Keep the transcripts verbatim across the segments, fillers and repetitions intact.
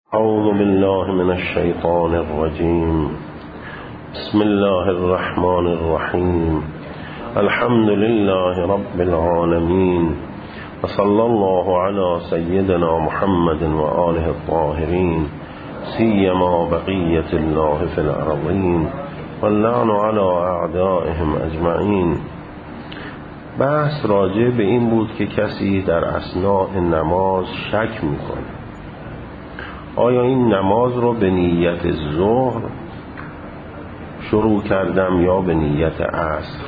أعوذ بالله من الشيطان الرجيم. بسم الله الرحمن الرحيم. الحمد لله رب العالمين، وصلى الله على سيدنا محمد وآله الطاهرين، سيما بقية الله في الأرضين، واللعن على أعدائهم أجمعين. بحث راجع به این بود که کسی در اثناء نماز شک میکنه آیا این نماز رو به نیت ظهر شروع کردم یا به نیت عصر.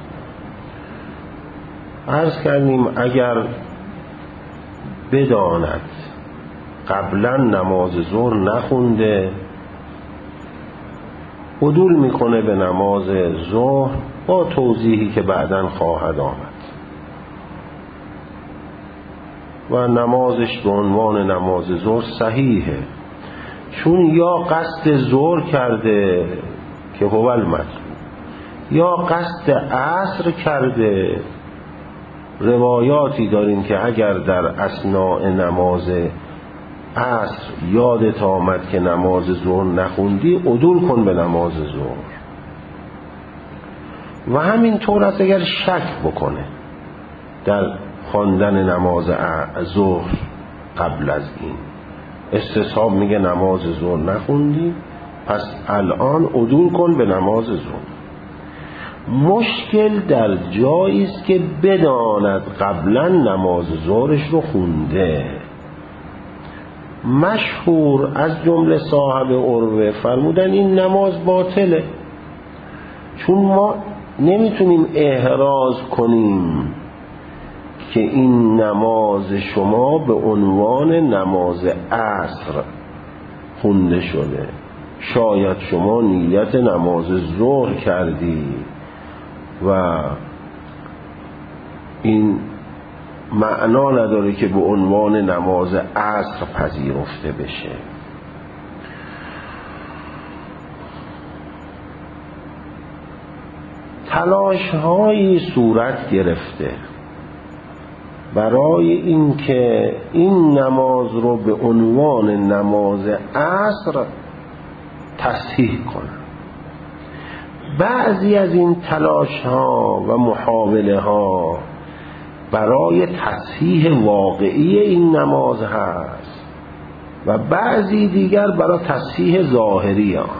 عرض کردیم اگر بداند قبلا نماز ظهر نخونده، عدول میکنه به نماز ظهر با توضیحی که بعداً خواهد آمد و نمازش به عنوان نماز ظهر صحیحه، چون یا قصد ظهر کرده که هو المطلوب یا قصد عصر کرده. روایاتی داریم که اگر در اثناء نماز عصر یادت آمد که نماز ظهر نخوندی، عدول کن به نماز ظهر. و همین طور است اگر شک بکنه در خواندن نماز ظهر قبل از این، استصحاب میگه نماز ظهر نخوندی، پس الان عدول کن به نماز ظهر. مشکل در جایی است که بداند قبلا نماز ظهرش رو خونده. مشهور از جمله صاحب عروه فرمودن این نماز باطله، چون ما نمیتونیم احراز کنیم که این نماز شما به عنوان نماز عصر خونده شده، شاید شما نیت نماز ظهر کردی و این معنا نداره که به عنوان نماز عصر پذیرفته بشه. تلاش هایی صورت گرفته برای اینکه این نماز رو به عنوان نماز عصر تصحیح کنن. بعضی از این تلاش ها و محاوله ها برای تصحیح واقعی این نماز هست و بعضی دیگر برای تصحیح ظاهری آن،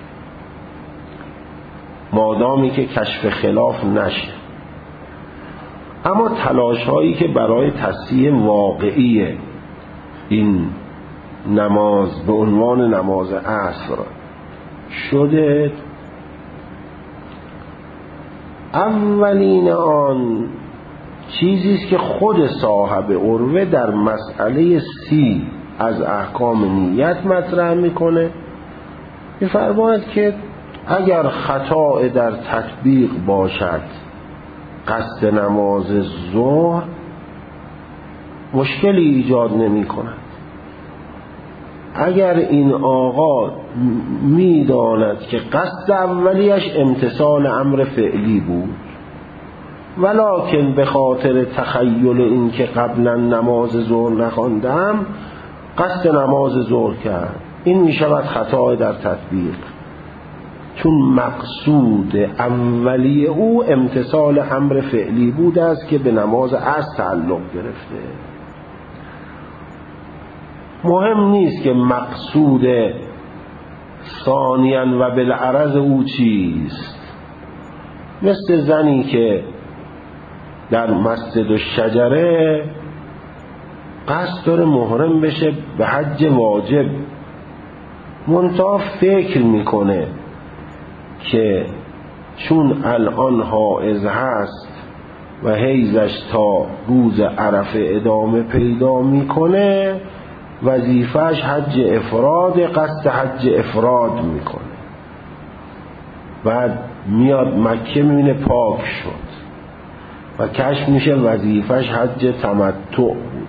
مادامی که کشف خلاف نشه. اما تلاش هایی که برای تصحیح واقعی این نماز به عنوان نماز عصر شده، اولین آن چیزی است که خود صاحب عروه در مسئله سی از احکام نیت مطرح میکنه. می‌فرماید که اگر خطا در تطبیق باشد قصد نماز ظهر مشکلی ایجاد نمی کند. اگر این آقا میداند که قصد اولیش امتثال امر فعلی بود، ولکن به خاطر تخیل این که قبلا نماز ظهر نخواندم قصد نماز ظهر کرد، این می شود خطا در تطبیق، چون مقصود اولی او امتثال امر فعلی بود است که به نماز عصر تعلق گرفته. مهم نیست که مقصود ثانیاً و بالعرض او چیست. مثل زنی که در مسجد الشجره قصد داره محرم بشه به حج واجب، منتها فکر میکنه که چون الان حائض هست و حیضش تا روز عرفه ادامه پیدا میکنه، وظیفهش حج افراد، قصد حج افراد میکنه. بعد میاد مکه میبینه پاک شد و کشف میشه وظیفهش حج تمتع بود.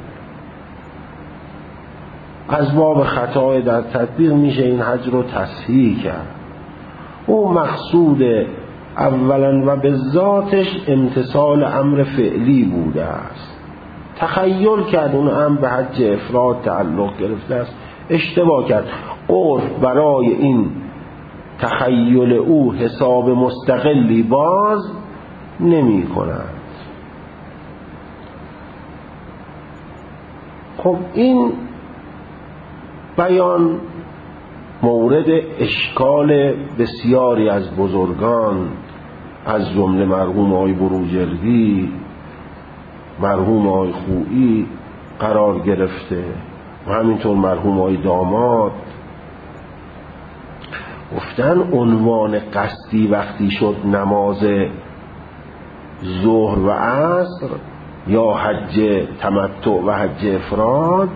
از باب خطای در تطبیق میشه این حج رو تصحیح کرد. او مقصود اولا و به ذاتش امتثال امر فعلی بوده است، تخیل کرد اون هم به حج افراد تعلق گرفته است، اشتباه کرد. عرف برای این تخیل او حساب مستقلی باز نمی کند. خب این بیان مورد اشکال بسیاری از بزرگان از جمله مرحوم آقای بروجردی، مرحوم آقای خویی قرار گرفته و همینطور مرحوم آقای داماد. گفتن عنوان قصدی وقتی شد نماز ظهر و عصر یا حج تمتع و حج افراد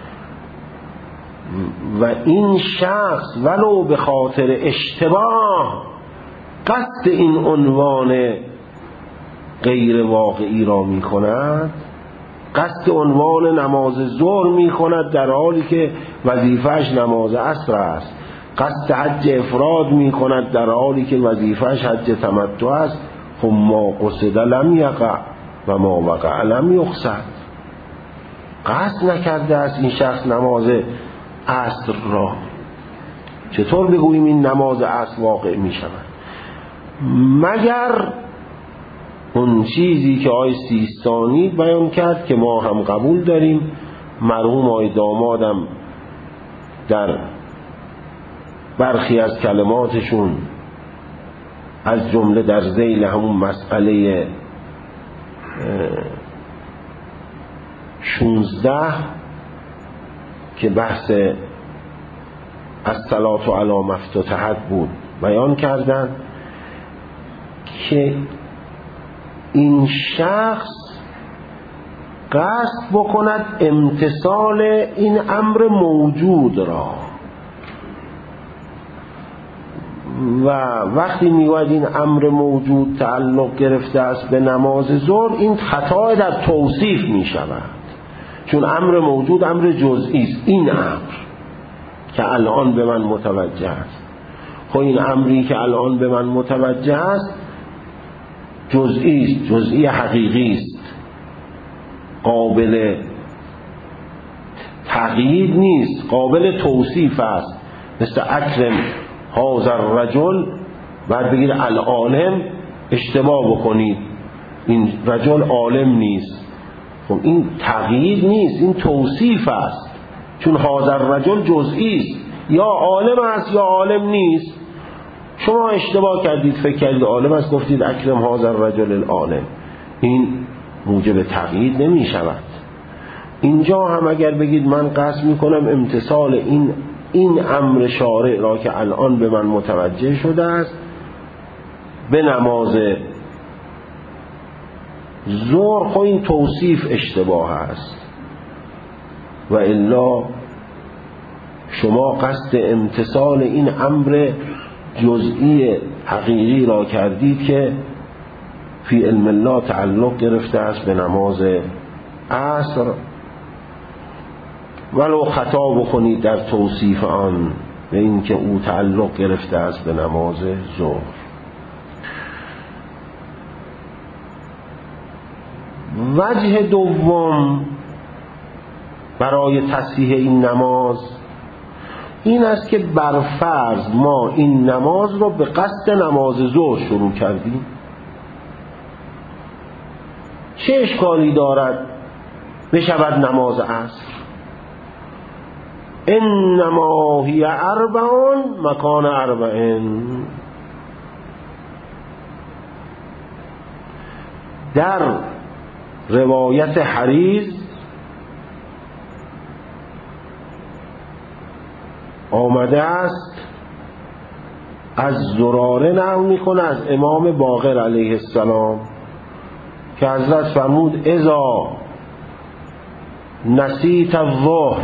و این شخص ولو به خاطر اشتباه قصد این عنوان غیر واقعی را می کند، قصد عنوان نماز ظهر می کند در حالی که وظیفهش نماز عصر است، قصد حج افراد می کند در حالی که وظیفهش حج تمتع است. خب ما قصد لم یقع و ما وقع لم یقصد. قصد نکرده است این شخص نماز عصر را، چطور بگوییم این نماز عصر واقع می شود؟ مگر اون چیزی که آقای سیستانی بیان کرد که ما هم قبول داریم، مرحوم آقای دامادم در برخی از کلماتشون از جمله در ذیل همون مسئله شونزده که بحث الصلاة علی ما افتتحت بود بیان کردن که این شخص قصد بکند امتثال این امر موجود را و وقتی میگوید این امر موجود تعلق گرفته است به نماز ظهر، این خطا در توصیف می شود، چون امر موجود امر جزئی است. این امر که الان به من متوجه است، خب این امری که الان به من متوجه است جزئی است، جزئی حقیقی است، قابل تغییر نیست، قابل توصیف است. مثل اکرم هذا الرجل، بعد بگید العالم، اشتباه بکنید این رجل عالم نیست. خب این تغییر نیست، این توصیف است، چون هذا الرجل جزئی است، یا عالم است یا عالم نیست. شما اشتباه کردید، فکر کردید عالم است، گفتید اکرم هذا الرجل العالم. این موجب تغییر نمی شود. اینجا هم اگر بگید من قصد می کنم امتثال این این امر شارع را که الان به من متوجه شده است به نماز ظهر، خب این توصیف اشتباه است و الا شما قصد امتثال این امر جزئی حقیقی را کردید که فی علم الله تعلق گرفته است به نماز عصر، ولو خطا بکنید در توصیف آن به این که او تعلق گرفته است به نماز ظهر. وجه دوم برای تصحیح این نماز این است که برفرض ما این نماز رو به قصد نماز ظهر شروع کردیم، چه اشکالی دارد بشود نماز عصر؟ انما هی اربعون مکان اربعین. در روایت حریز آمده است، از زراره نقل میکنه از امام باقر علیه السلام که حضرت فرمود اذا نسیت الظهر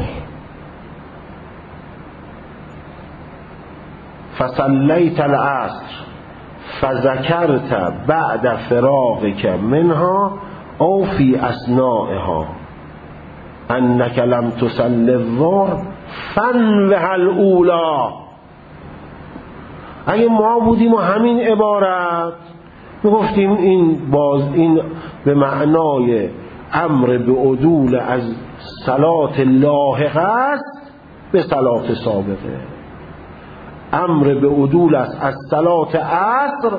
فصلیت العصر فذکرت بعد فراغک منها او فی اثنائها انک لم تصلی الظهر فانوه الاولی. اگه ما بودیم و همین عبارت میگفتیم این باز این به معنای امر به عدول از صلات لاحقه است، به صلات سابقه. امر به عدول است از صلات عصر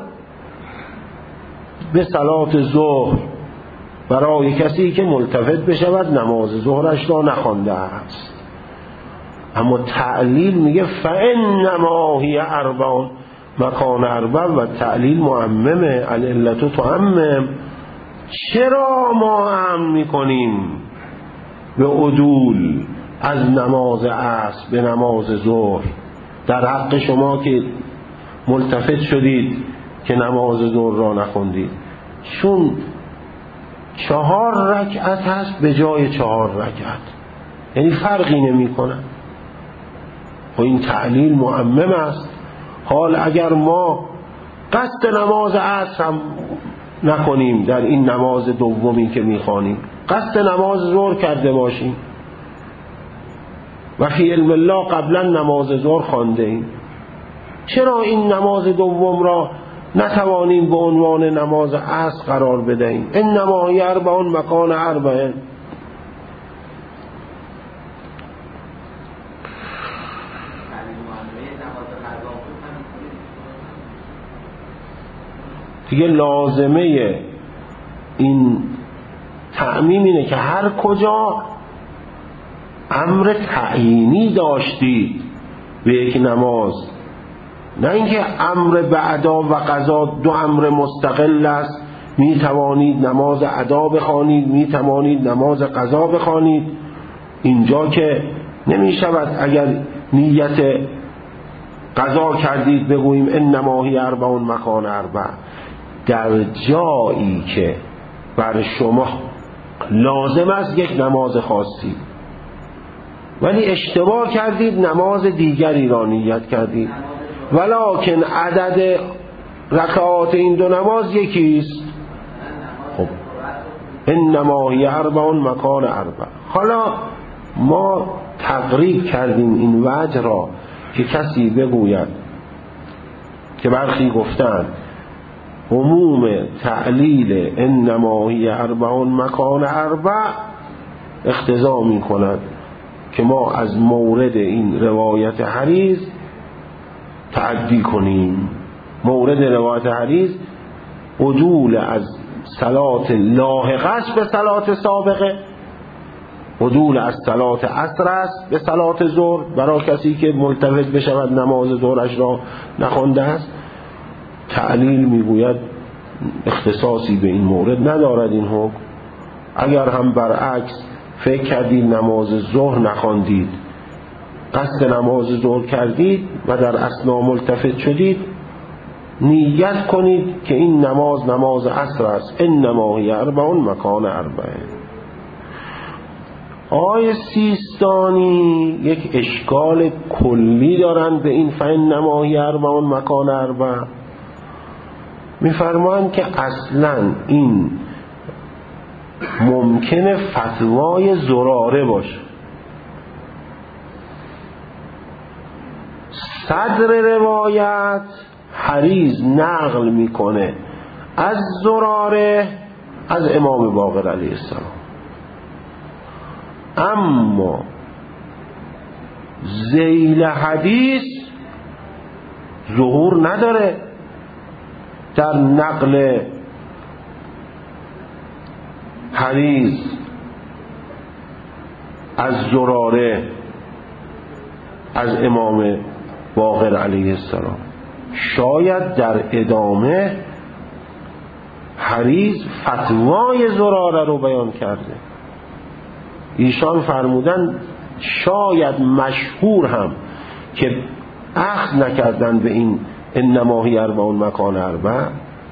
به صلات ظهر برای کسی که ملتفت بشود نماز ظهرش را نخوانده است. اما تعلیل میگه فانما هی اربع مکان اربع و تعلیل معممه، العلت تعمم. چرا ما هم میکنیم به عدول از نماز عصر به نماز ظهر در حق شما که ملتفت شدید که نماز ظهر را نخوندید؟ چون چهار رکعت هست به جای چهار رکعت، یعنی فرقی نمی کنه. و این تعلیل معمم است. حال اگر ما قصد نماز عصر هم نکنیم در این نماز دومی که میخوانیم، قصد نماز ظهر کرده باشیم و فی علم الله قبلا نماز ظهر خوانده ایم، چرا این نماز دوم را نتوانیم به عنوان نماز عصر قرار بدهیم؟ انما هی اربع مکان اربع. دیگه لازمه این تعمیم اینه که هر کجا امر تعیینی داشتید به یک نماز، نه اینکه امر به ادا و قضا دو امر مستقل است، می توانید نماز ادا بخوانید، می توانید نماز قضا بخوانید. اینجا که نمی شود اگر نیت قضا کردید بگوییم انما هی اربع مکان اربع. در جایی که بر شما لازم است یک نماز خاصی ولی اشتباه کردید نماز دیگری را نیت کردید، ولکن عدد رکعات این دو نماز یکیست، خب انما هی اربع مکان اربع. حالا ما تقریب کردیم این وجه را که کسی بگوید که برخی گفتند عموم تعلیل انما هی اربع مکان اربع اقتضا می کند که ما از مورد این روایت حریز تعدی کنیم. مورد روایت حریز عدول از صلات لاحقه است به صلات سابقه، عدول از صلات عصر است به صلات ظهر برای کسی که ملتفت بشود نماز ظهرش را نخوانده است. تعلیل میگوید اختصاصی به این مورد ندارد این حکم. اگر هم برعکس فکر کردید نماز ظهر نخواندید، قصد نماز ظهر کردید و در اثنا ملتفت شدید، نیت کنید که این نماز نماز عصر است، انما هی اربع مکان اربع. آیه سیستانی یک اشکال کلی دارند به این فانما هی اربع مکان اربع. میفرمایند که اصلا این ممکنه فتوای زراره باشه. صدر روایت حریز نقل میکنه از زراره از امام باقر علیه السلام، اما ذیل حدیث ظهور نداره در نقل حریز از زراره از امام باقر علیه السلام. شاید در ادامه حریز فتوای زراره رو بیان کرده. ایشان فرمودن شاید مشهور هم که اخذ نکردن به این انما هی اربع مکان اربع،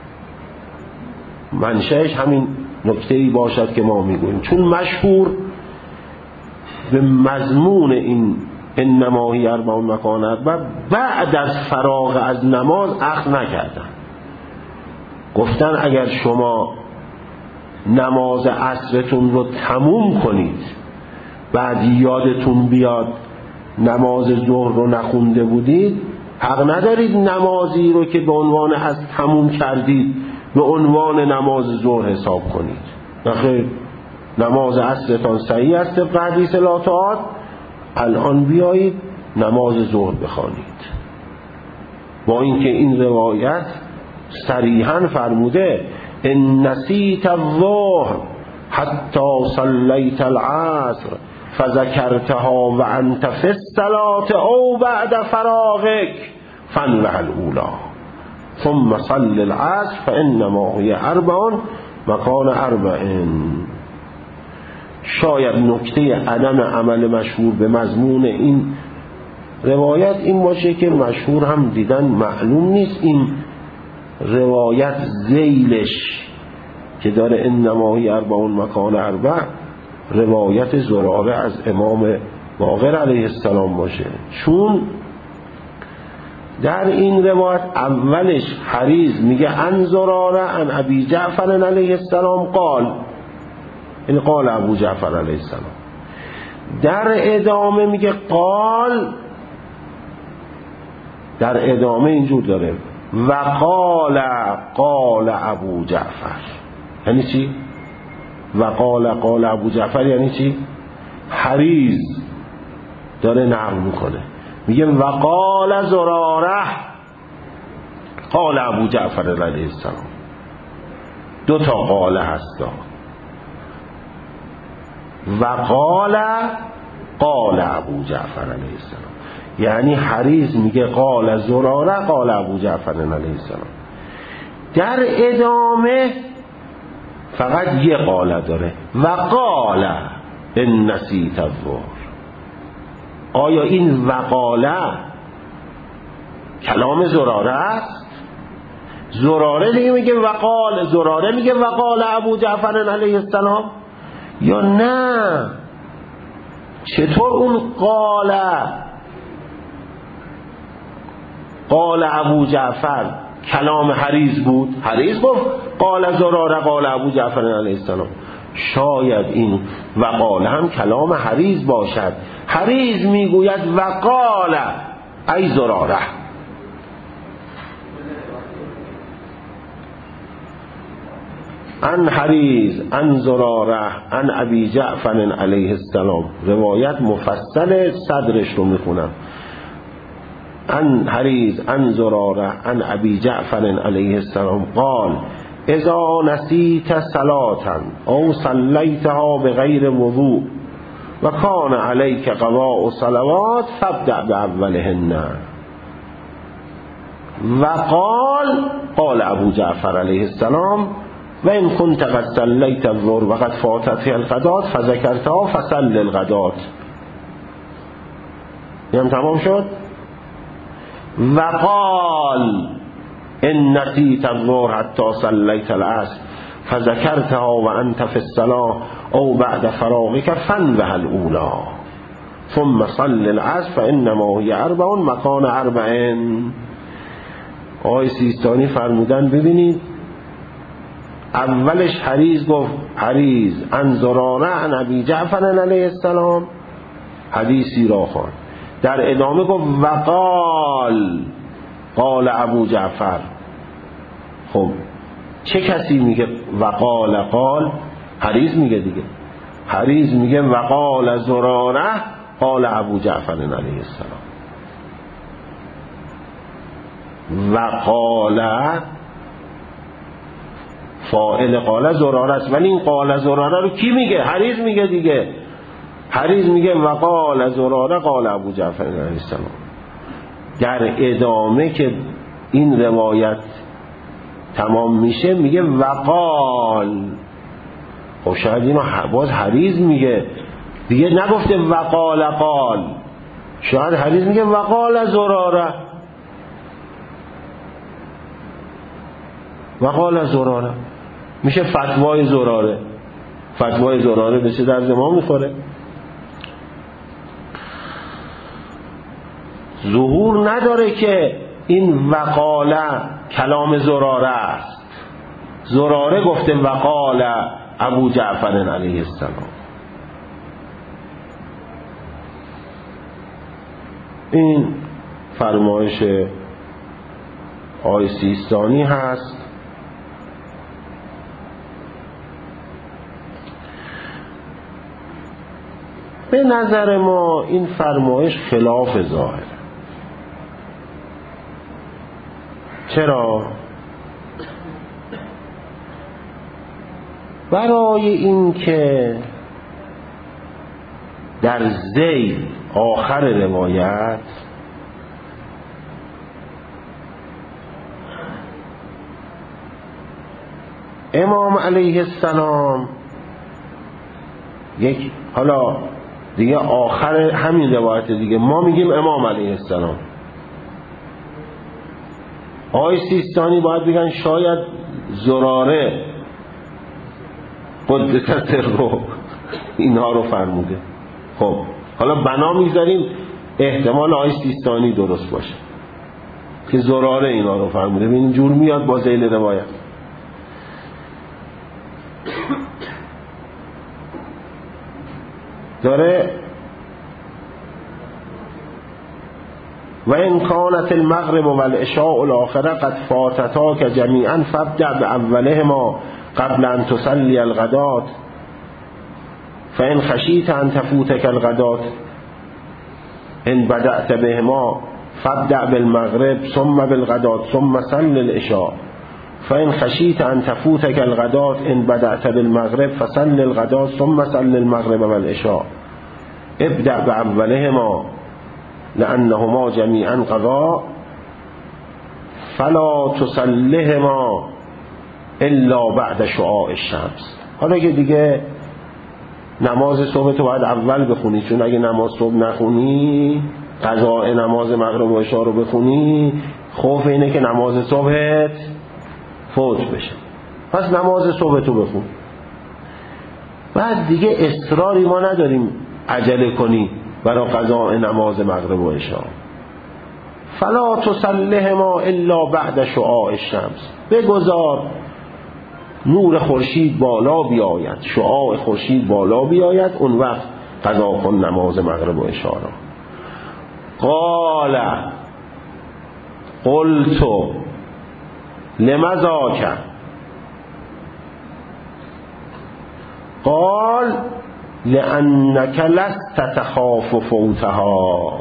منشأش همین نکته‌ای باشد که ما میگوییم، چون مشهور به مضمون این انما هی اربع مکان اربع بعد از فراغ از نماز اخذ نکردن. گفتن اگر شما نماز عصرتون رو تموم کنید بعد یادتون بیاد نماز ظهر رو نخونده بودید، حق ندارید نمازی رو که به عنوان از تموم کردید به عنوان نماز ظهر حساب کنید. نخیر، نماز عصرتان صحیح است طبق حدیث لا تعاد، الان بیایید نماز ظهر بخوانید، با اینکه این روایت صریحاً فرموده ان نسیت الظهر حتی صلیت العصر فذکرتها و انت فی الصلاة او بعد فراغک فانوح الاولی ثم صل العصر فانما هی اربع مکان اربع. شاید نکته عدم عمل مشهور به مضمون این روایت این باشه که مشهور هم دیدن معلوم نیست این روایت ذیلش که داره انما هی اربع مکان اربع روایت زراره از امام باقر علیه السلام باشه، چون در این روایت اولش حریز میگه ان زراره ان ابی جعفر علیه السلام قال، این قال ابو جعفر علیه السلام، در ادامه میگه قال، در ادامه اینجور داره و قال قال ابو جعفر. یعنی چی؟ و قال قال ابو جعفر یعنی چی؟ حریز داره نقل میکنه، میگه و قال زراره قال ابو جعفر علیه السلام. دو تا قال هستا، و قال قال ابو جعفر علیه السلام، یعنی حریز میگه قال زراره قال ابو جعفر علیه السلام. در ادامه فقط یه قاله داره و قاله ان نسیت الظهر. آیا این وقاله کلام زراره است؟ زراره دیگه میگه وقال، زراره میگه وقال ابو جعفر علیه السلام، یا نه چطور اون قاله قال ابو جعفر کلام حریز بود؟ حریز گفت قال زراره قال ابو جعفر علیه السلام، شاید این وقال هم کلام حریز باشد. حریز میگوید وقال ای زراره. ان حریز ان زراره ان ابی جعفر علیه السلام، روایت مفصل صدرش رو میخونم. ان حریز ان زراره ان ابی جعفر علیه السلام قال اذا نسیت صلاة او صلیتها بغیر وضوء و کان علیک قضاء صلوات فابدأ باولهن. و قال قال ابو جعفر علیه السلام و این كنت قد صلیت الظهر و قد فاتت الغدات فذکرتها فصل الغدات. یعنی تمام شد. و قال ان نسیت الظهر حتی صلیت العصر فذکرتها و انت فی الصلاة او بعد فراغک فانوح الاولی ثم صل العصر فانما هی اربع مکان اربع. آقای سیستانی فرمودن ببینید اولش حریز گفت حریز ان زراره ان ابی جعفر علیه السلام حدیثی را خواند، در ادامه گفت وقال قال ابو جعفر. خب چه کسی میگه وقال قال؟ حریز میگه دیگه. حریز میگه وقال زراره قال ابو جعفر علیه السلام. وقال فاعل قال زراره است، ولی این قال زراره رو کی میگه؟ حریز میگه دیگه. حریز میگه وقال زراره قال ابو جعفر علیه السلام. در ادامه که این روایت تمام میشه میگه وقال. خب شاید اینو باز حریز میگه دیگه، نگفته وقال قال. شاید حریز میگه وقال زراره وقال زراره، میشه فتوای زراره. فتوای زراره به چه درد ما میخوره؟ ظهور نداره که این وقاله کلام زراره است. زراره گفته وقال ابو جعفر علیه السلام. این فرمایش آقای سیستانی هست. به نظر ما این فرمایش خلاف ظاهر. چرا؟ برای این که در ذیل آخر روایت امام علیه السلام یک، حالا دیگه آخر همین روایت دیگه ما میگیم امام علیه السلام، آقای سیستانی باید بگن شاید زراره قدس سره اینها رو فرموده. خب حالا بنا میذاریم احتمال آقای سیستانی درست باشه که زراره اینا رو فرموده، ببین جور میاد با ذیل روایت. داره و ان کانت المغرب والعشاء الاخره قد فاتتاک جمیعا فابدأ باولهما قبل ان تصلی الغداة فان خشیت ان تفوتک الغداة ان بدأت بهما فابدأ بالمغرب ثم بالغداة ثم صل العشاء فإن خشيت أن تفوتك الغداة إن بدأت بالمغرب فصل الغداة ثم صل المغرب والعشاء ابدأ بأولهما لأنهما جميعا قضاء فلا تصلهما إلا بعد شعاع الشمس. حالا که دیگه نماز صبح تو باید اول بخونی، چون اگه نماز صبح نخونی قضاء نماز مغرب و عشاء رو بخونی خوف اینه که نماز صبحت فوت بشه، پس نماز صبح تو بخون. بعد دیگه اصراری ما نداریم عجله کنی برای قضاء نماز مغرب و عشاء. فلا تصلهما الا بعد شعاع الشمس، بگذار نور خورشید بالا بیاید، شعاع خورشید بالا بیاید، اون وقت قضا کن نماز مغرب و عشاء را. قال قلت لمذاک قال لأنك لست تخاف فوتها.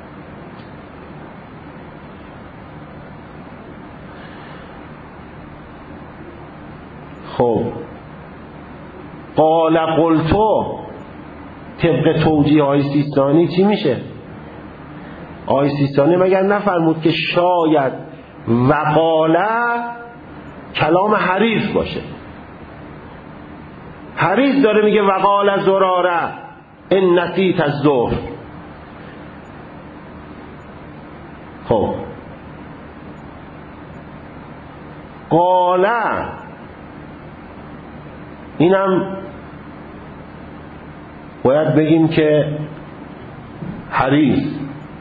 خب قال قلت طبق توجیه های سیستانی چی میشه؟ آقای سیستانی مگر نفرمود که شاید وقاله کلام حریز باشه؟ حریز داره میگه وقال زراره ان نسیت الظهر. خب قاله اینم باید بگیم که حریز،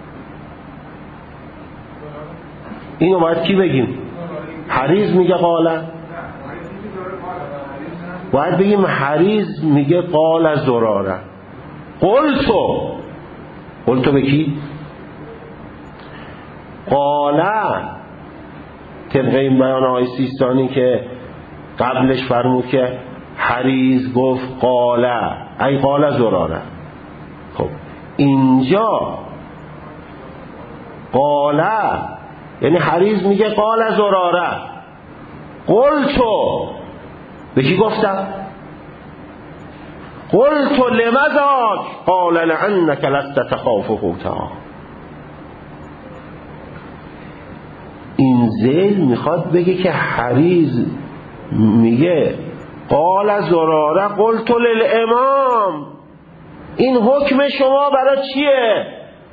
اینو باید کی بگیم؟ حریز میگه قاله، باید بگیم حریز میگه قال زراره. قلتو قلتو به کی؟ قاله طبق این بیان آقای سیستانی که قبلش فرمود که حریز گفت قاله ای قال زراره. خب اینجا قاله یعنی حریز میگه قال زراره. قلتو به کی گفتم؟ قلت لمذاک قال لعنك لست تخاف فوتها. این ذیل میخواد بگه که حریز میگه قال زراره قلت للامام، این حکم شما برای چیه؟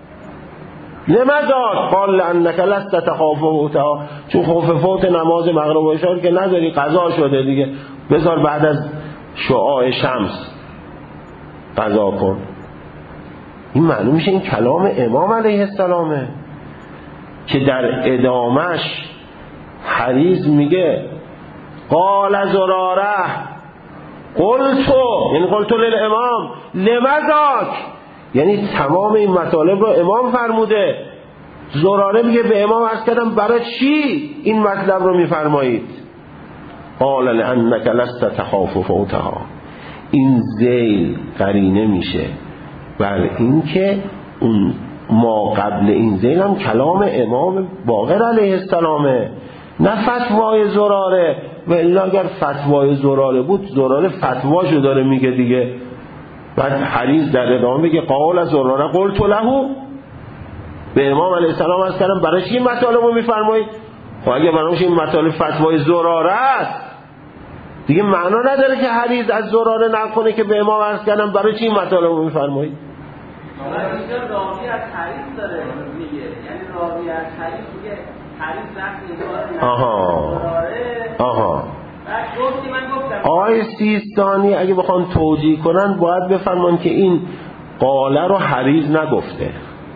لمذاک قال لعنك لست تخاف فوتها، چون خوف فوت نماز مغرب و عشاء که نداری، قضا شده دیگه، بذار بعد از شعاع شمس قضا کن. این معلوم میشه این کلام امام علیه السلامه که در ادامش حریز میگه قال زراره قلتو، یعنی قلتو للامام لمذاک، یعنی تمام این مطالب رو امام فرموده. زراره میگه به امام عرض کردم برای چی این مطلب رو میفرمایید؟ قال لانک لست تخاف فوتها. این ذیل قرینه میشه بر این که اون ما قبل این ذیل هم کلام امام باقر علیه السلامه، نه فتوای زراره. و الا اگر فتوای زراره بود، زراره فتواشو داره میگه دیگه. بعد حدیث در ادامه بگه قال زراره قلت له، به امام علیه السلام از کردم برای چی این مطالب رو میفرمایید؟ خب اگه برایش این مطالب فتوای زراره است دیگه معنا نداره که حدیث از زراره نکنه که به امام عرض کردم برای چی این مطالب رو میفرمایید؟ اینجا راوی از حدیث داره میگه، یعنی راوی از حدیث میگه حدیث وقتی آها آها بعد گفتی من گفتم آقای سیستانی اگه بخوان توجیه کنن باید بفرمان که این قاله رو حریز نگفته،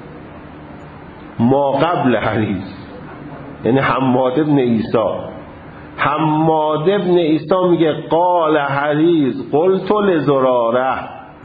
ما قبل حریز، یعنی حماد ابن عیسی. حماد ابن عیسی میگه قال حریز قلت لزراره.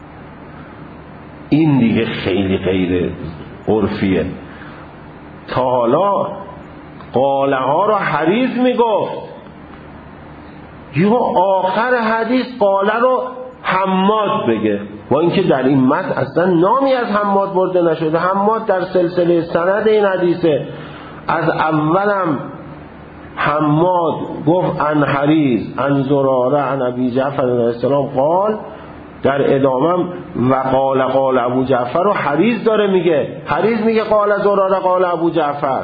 این دیگه خیلی غیر عرفیه. تا حالا قاله ها رو حریز میگفت، یه آخر حدیث قاله رو حماد بگه، با اینکه در این متن اصلا نامی از حماد برده نشده. حماد در سلسله سند این حدیثه. از اولم حماد گفت ان حریز ان زراره ان ابی جعفر علیه السلام قال، در ادامم و قال قال ابو جعفر رو حریز داره میگه. حریز میگه قال زراره قال ابو جعفر.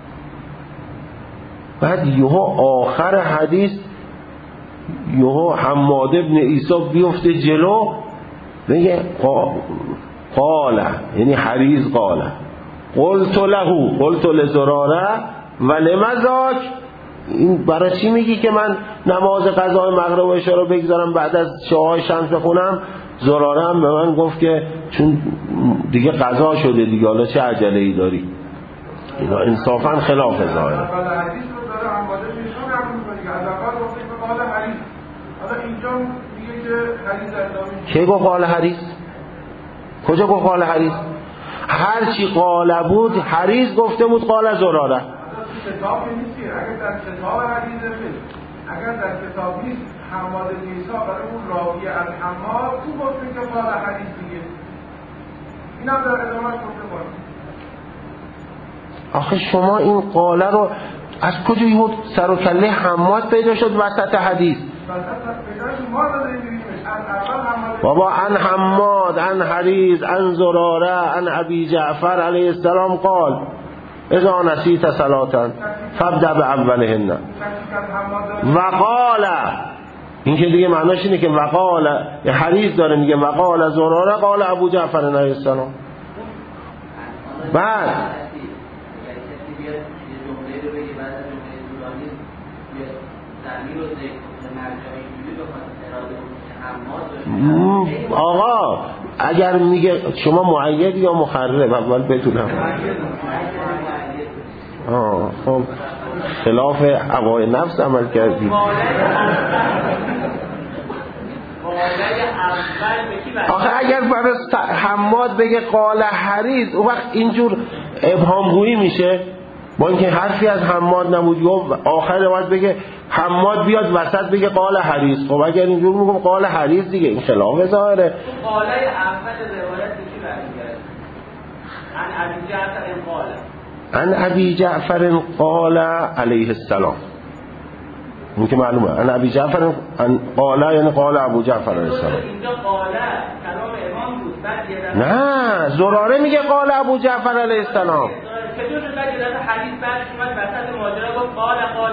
بعد یهو آخر حدیث یهو حماد ابن عیسی بیفته جلو بگه قال، یعنی حریز قال قلت له قلت لزراره و لمزاک. این برای چی میگی که من نماز قضای مغرب و عشا رو بگذارم بعد از شعاع شمس بخونم؟ زراره هم به من گفت که چون دیگه قضا شده دیگه، حالا چه عجله ای داری؟ اینا انصافا خلاف ظاهره. کی گفت قال حریز؟ کجا گفت قال حریز؟ هر چی قال بود حریز گفته بود قال زراره. کتاب نیست، اگر در کتاب حدیث نیست، اگر در کتاب نیست حماد عیسی برای اون راوی از حماد او گفت که قال حدیث دیگه، این هم در ادامهش گفته باید. آخه شما این قاله رو از کجا یهود سر و کله حماد پیدا شد وسط حدیث؟ بابا ان حماد ان حریز ان زراره ان ابی جعفر علیه السلام قال اذا نسیت صلاتا فابدأ باولهن وقال. این که دیگه معناش اینه که وقال حریز داره میگه وقال زراره قال ابو جعفر علیه السلام. بعد آقا اگر میگه شما معید یا مخرب اول بدونم. آه خب خلاف هوای نفس عمل کردی. آخه اگر برای حماد بگه قال حریز اون وقت اینجور ابهامگویی میشه، با اینکه حرفی از حماد نبود. یا آخر باید بگه حماد بیاد وسط بگه قال حریز. خب اگر اینجور میگم قال حریز دیگه این خلاف ظاهره. قال احمد روایت چی برمیگرده؟ عن ابی جعفر قال عن ابی جعفر قال علیه السلام. این که معلومه عن ابی جعفر قال یعنی قال ابو جعفر علیه السلام. اینجا قال کلام امام بود، بعد نه زراره میگه قال ابو جعفر علیه السلام. چطور شد بعد یه حدیث بعد اومد وسط ماجرا گفت قال قال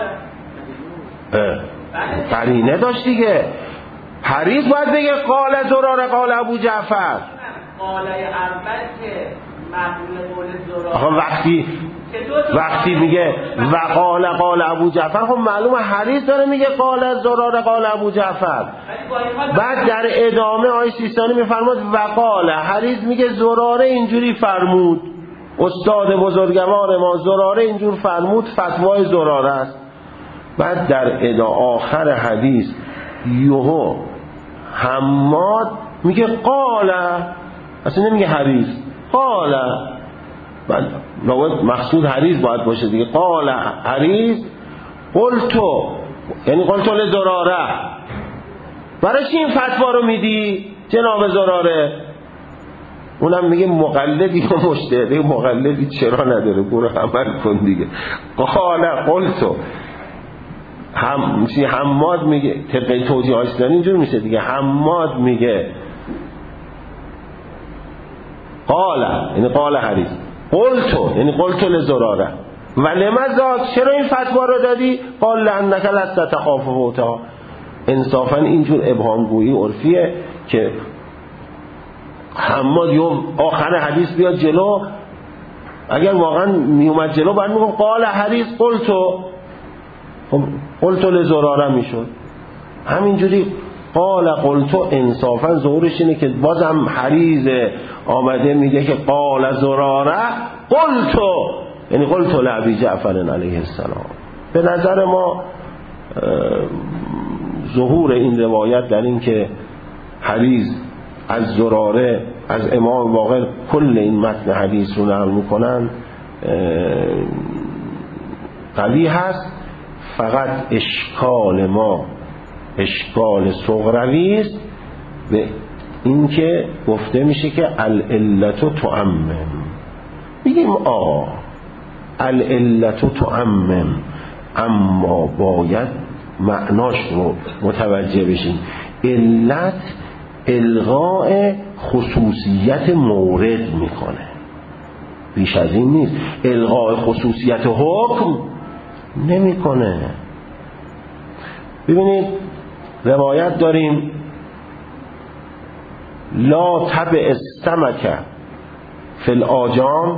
قرینه داشت دیگه. حریز باید بگه قال زراره قال ابو جعفر. قال اول که مقبول قول زراره. آخه وقتی وقتی میگه و قال قال ابو جعفر خب معلومه حریز داره میگه قال زراره قال ابو جعفر. بعد در ادامه آیه سیستانی میفرماد و قال حریز میگه زراره اینجوری فرمود، استاد بزرگوار ما زراره اینجور فرمود، فتوای زراره است. بعد در ادا آخر حدیث یهو حماد میگه قال، اصلا نمیگه حریز، قال. بعد مقصود حریز باید باشه دیگه. قال حریز قلتو یعنی قلتو لزراره. برای چی این فتوا رو میدی جناب زراره؟ اونم میگه مقلدی و مجتهدی. مقلدی چرا نداره، برو عمل کن دیگه. قال قلتو هم میشه حماد میگه طبق توضیح آیستانی اینجور میشه دیگه. حماد میگه قال یعنی قال حریص، قلتو یعنی قلتو لزراره و لماذا چرا این فتوا رو دادی؟ قال لانک لست تخاف فوتها. انصافا اینجور ابهامگویی عرفیه که حماد یوم آخر حدیث بیاد جلو، اگر واقعا میومد جلو باید میگم قال حریص قلتو، خب قلتو لزراره میشد. همینجوری قال قلتو انصافا ظهورش اینه که بازم حریص آمده میگه که قال زراره قلتو یعنی قلتو لعبی جعفر علیه السلام. به نظر ما ظهور این روایت در این که حریص از زراره از امام باقر کل این متن حدیث رو نقل میکنن قوی هست. فقط اشکال ما اشکال صغروی است به این که گفته میشه که العلت تعمم. میگیم آقا العلت تعمم، اما باید معناش رو متوجه بشیم. علت الغاء خصوصیت مورد میکنه، بیش از این نیست. الغاء خصوصیت حکم نمیکنه. ببینید روایت داریم لا تبع السمک فی الآجام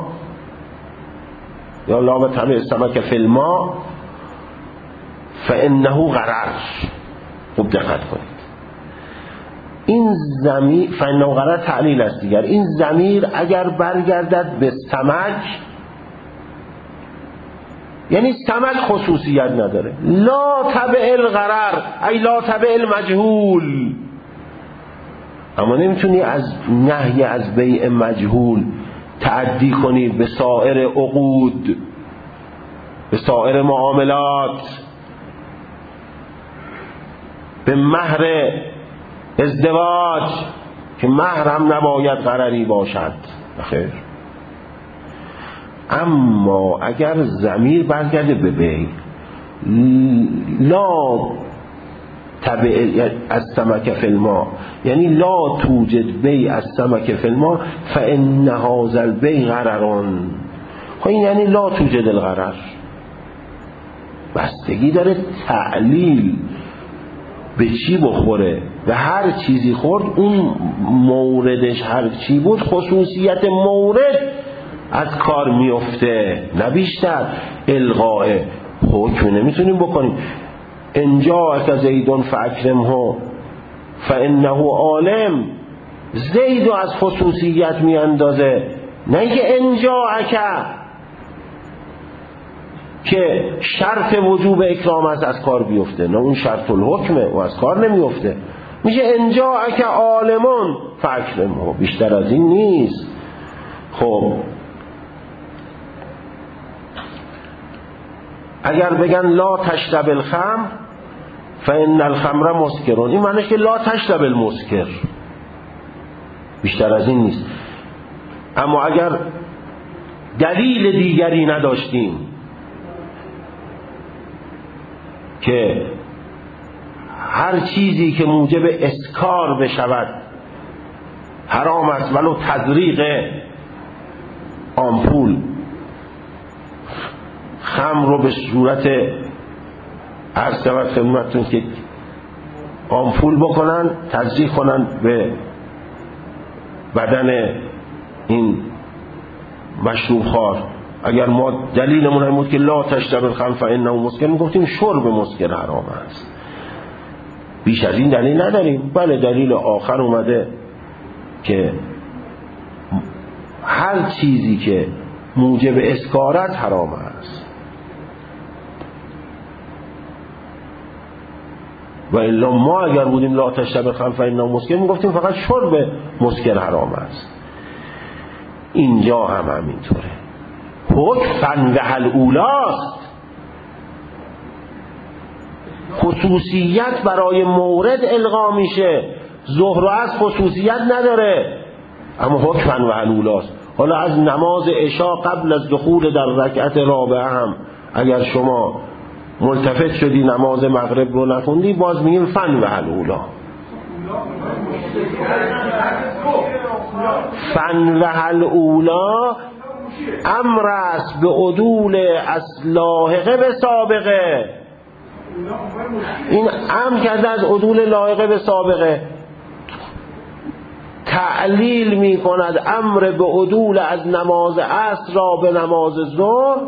یا لا تبع السمک فی الماء فانه غرر. خوب دقت کنید، این ضمیر فانه غرر تعلیل است دیگر. این ضمیر اگر برگردد به سمک یعنی سمک خصوصیت نداره. لا تبع الغرر ای لا تبع المجهول. اما نمیتونی از نهی از بیع مجهول تعدی کنی به سایر عقود، به سایر معاملات، به مهر ازدواج که مهر هم نباید غرری باشد. خیر، اما اگر ضمیر برگرده به بیع لا تبع از سمک فی الماء یعنی لا توجد بیع از سمک فی الماء فان هذا البیع غررون. خب این یعنی لا توجد الغرر. بستگی داره تعلیل به چی بخوره و هر چیزی خورد اون موردش هر چی بود خصوصیت مورد از کار میفته نه بیشتر. الغاء حکم نمیتونیم بکنیم. انجا اک زیدون فاکرمه فانه عالم. زیدو از خصوصیت میاندازه، نه اینکه انجا اک که شرط وجوب اکرام است از کار بیفته، نه اون شرط الحکمه و از کار نمیفته. میشه انجا اک عالمون فاکرمه، بیشتر از این نیست. خب اگر بگن لا تشرب الخمر فان الخمر مسکرون، این معنیش که لا تشرب المسکر، بیشتر از این نیست. اما اگر دلیل دیگری نداشتیم که هر چیزی که موجب اسکار بشود حرام است، ولو تزریق آمپول خمر رو به صورت عرض شود خدمتتون که آمپول بکنن تزریق کنن به بدن این مشروب خوار، اگر ما دلیلمون این بود که لا تشرب الخمر فانه مسکر، میگفتیم شرب مسکر حرام است. بیش از این دلیل نداریم. بله دلیل آخر اومده که هر چیزی که موجب اسکار است حرام است و الا ما اگر بودیم لا تشرب الخمر فانه مسکر میگفتیم فقط شرب مسکر حرام است. اینجا هم همینطوره. حکم و الاولاست، خصوصیت برای مورد القا میشه. ظهر و عصر خصوصیت نداره، اما حکمن و حلولاست. حالا از نماز عشا قبل از دخول در رکعت رابعه هم اگر شما ملتفت شدی نماز مغرب رو نخوندی، باز میگیم فن و حلولا. فن و حلولا امر است به عدول از لاحقه به سابقه. این امر کرده از عدول لاحقه به سابقه، تعلیل می کند امر به عدول از نماز عصر را به نماز ظهر،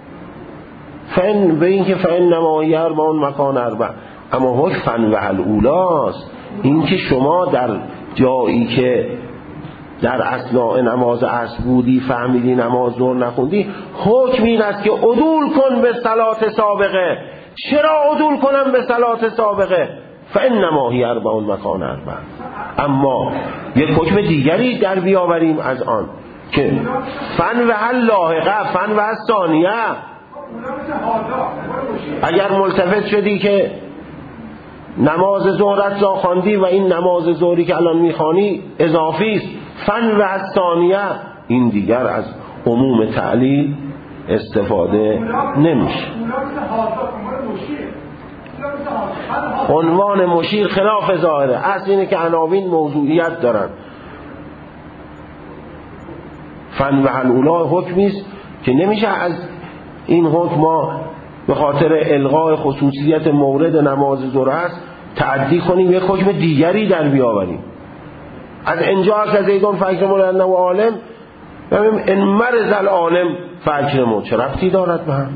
فن به این که فن نمایی اربع مکان اربع. اما حکم فن و حلولاست. این که شما در جایی که در اثناء نماز عصر بودی فهمیدی نماز ظهر نخوندی، حکم این است که عدول کن به صلات سابقه. چرا عدول کنم به صلات سابقه؟ فانما هی اربع مکان اربع. اما یک حکم دیگری در بیاوریم از آن که فن و حل لاحقه، فن و حل ثانیه. اگر ملتفت شدی که نماز ظهرت را خواندی و این نماز ظهری که الان میخوانی اضافی است، فن و حل ثانیه، این دیگر از عموم تعلیل استفاده نمیشه. عنوان مشیر خلاف ظاهره. اصل اینه که عناوین موضوعیت دارن. فن و حلولا حکمی است که نمیشه از این حکم ما به خاطر الغاء خصوصیت مورد نماز ظهر است تعدی کنیم یک حکم دیگری در بیاوریم. از انجا که زیدون فاکرمون انه عالم، ببینیم ان مرض العالم فاکرمون چه ربطی دارد به هم؟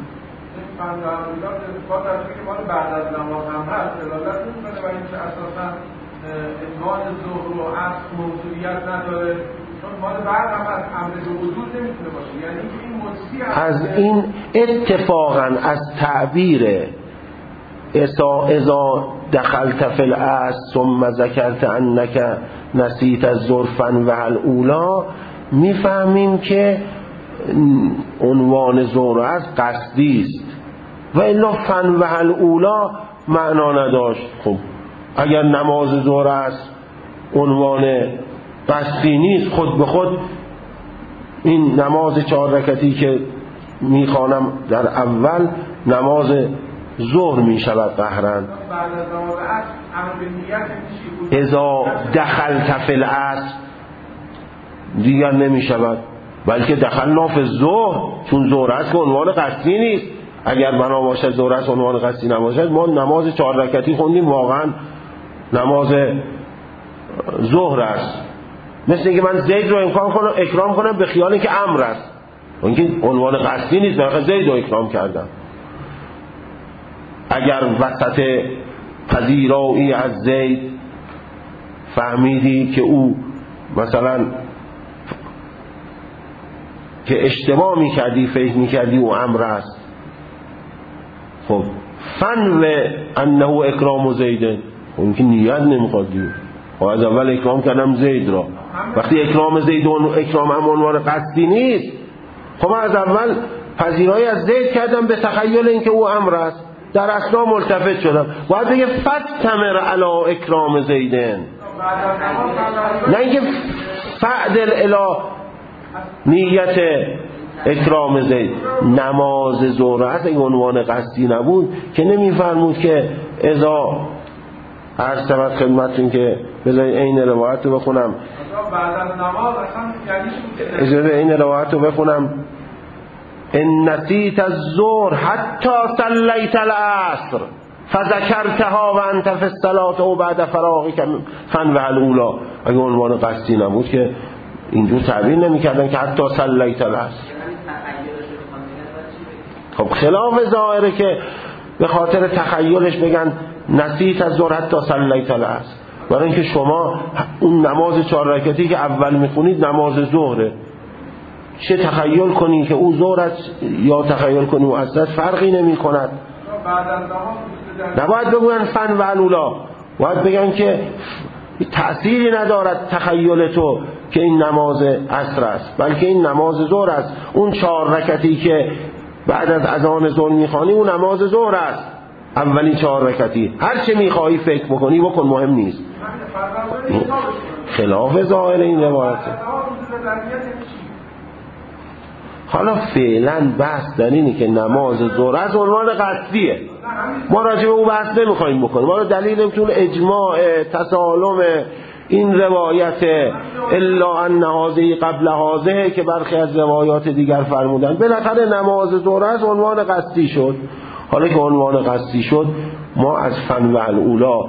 بعد از نماز هم هست دلالت میکنه برای اینکه اساسا ادمان ظهر و عصر موضوعیت نداره، چون مال بعد هم از امر به وجود نمیتونه باشه. یعنی این این از این اتفاقا از تعبیر اذا اذا دخلت فی العصر ثم ذکرت انک نسیت الظهر فن و الاولی میفهمیم که عنوان ظهر از قصدی است و الا فن و الاولی معنا نداشت. خب اگر نماز ظهر است عنوان قصدی نیست، خود به خود این نماز چهار رکعتی که میخوانم در اول نماز ظهر میشود قهرن. اذا دخلت فی العصر دیگر نمیشود، بلکه دخلنا فی الظهر، چون ظهر است که عنوان قصدی نیست. اگر بنا باشد ظهر است عنوان قصدی نباشد، ما نماز چهار رکعتی خوندیم واقعا نماز ظهر است. مثل اینکه من زید رو امکان کنم اکرام کنم به خیال اینکه امر است، اینکه عنوان قصدی نیست، بلکه زید رو اکرام کردم. اگر وسط پذیرایی از زید فهمیدی که او مثلا که اشتباه میکردی، فکر میکردی او امر است، خب فن و انه اکرام و زیدن، اون که نیت نمیخوادی و از اول اکرام کردم زید را. وقتی اکرام زید و اکرام هم عنوان قصدی نیست، خب من از اول پذیرایی از زید کردم به تخیل اینکه او امر است، در اثنا ملتفت شدم، باید بگه فتمر علی اکرام زیدن، نه اینکه فعدل الی نیت اکرام زید. نماز ظهر است این عنوان قصدی نبود که نمیفرمود که اذا عرض شود خدمتتون که بذارید این روایت رو بخونم، بعد از نماز اصلا اجازه این روایت رو بخونم، ان نسیت الظهر حتی صلیت العصر فذکرتها و انت فی الصلاة و بعد فراغک فن و الاولی. اگه عنوان قصدی نبود که اینجور تعبیر نمی‌کردن که حتی صلیت العصر. خب خلاف ظاهره که به خاطر تخیلش بگن نسیت الظهر حتی صلیت العصر، برای اینکه شما اون نماز چهار رکعتی که اول میخونید نماز ظهره، چه تخیل کنی که او ظهر است یا تخیل کنی او عصر است فرقی نمی کند. نباید بگوین فن و الاولی، باید بگن که تأثیری ندارد تخیل تو که این نماز عصر است، بلکه این نماز ظهر است. اون چهار رکعتی که بعد از اذان ظهر میخوانی اون نماز ظهر است، اولی چهار رکعتی. هر چه میخوایی فکر بکنی بکن، مهم نیست. خلاف ظاهر این روایته. ظرفیت یعنی چی؟ حالا فعلا بحث در اینه که نماز ظهر از عنوان قصدیه، ما راجع به اون بحث نمیخوایم بکنیم. ما رو دلیل نمیتونه اجماع تسالم این روایت الا ان هذه قبل هذه که برخی از روایات دیگر فرمودن. بالاخره نماز ظهر از عنوان قصدی شد. حالا که عنوان قصدی شد، ما از فن و الاولا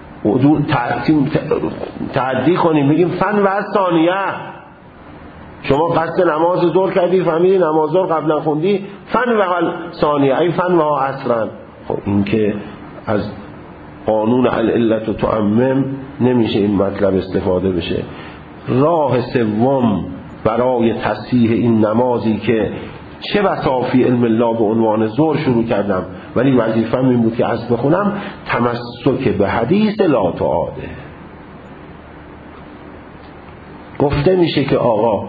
تعدی کنیم بگیم فن و ثانیه. شما قصد نماز ظهر کردی، فهمیدی نماز ظهر قبلا خوندی، فن و ثانیه ای فن و عصرا. خب این که از قانون العلت و تعمم نمیشه این مطلب استفاده بشه. راه سوم برای تصحیح این نمازی که چه بسا فی علم الله به عنوان ظهر شروع کردم ولی وظیفه‌م این بود که از بخونم، تمسک به حدیث لا تعاده. گفته میشه که آقا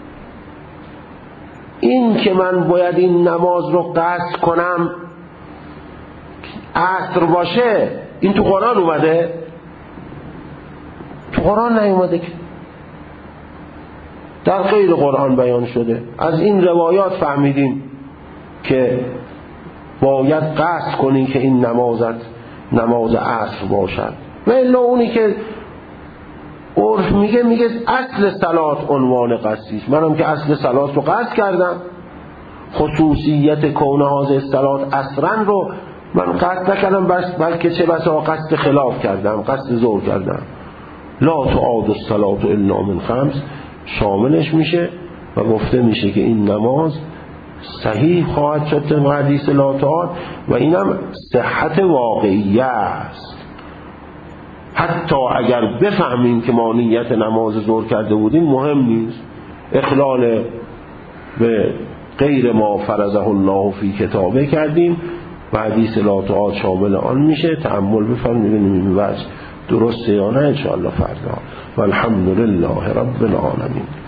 این که من باید این نماز رو قصد کنم عصر باشه، این تو قرآن اومده؟ تو قرآن نیومده که، در غیر قرآن بیان شده. از این روایات فهمیدیم که باید قصد کنی که این نمازت نماز عصر باشد. و الا اونی که عرف میگه میگه اصل صلات عنوان قصدیست. منم که اصل صلات رو قصد کردم، خصوصیت کون هذه صلات عصرن رو من قصد نکردم، بس بلکه چه بسا قصد خلاف کردم، قصد ظهر کردم. لا تعاد الصلاة الا من خمس شاملش میشه و گفته میشه که این نماز صحیح خواهد شد طبق حدیث لا تعاد و اینم صحت واقعیه است. حتی اگر بفهمیم که ما نیت نماز ظهر کرده بودیم مهم نیست، اخلال به غیر ما فرضه الله فی کتابه کردیم و حدیث لا تعاد شامل آن میشه. تأمل بفرمایید این وجه درسته یا نه ان شاء الله فردا. والحمد لله رب العالمین.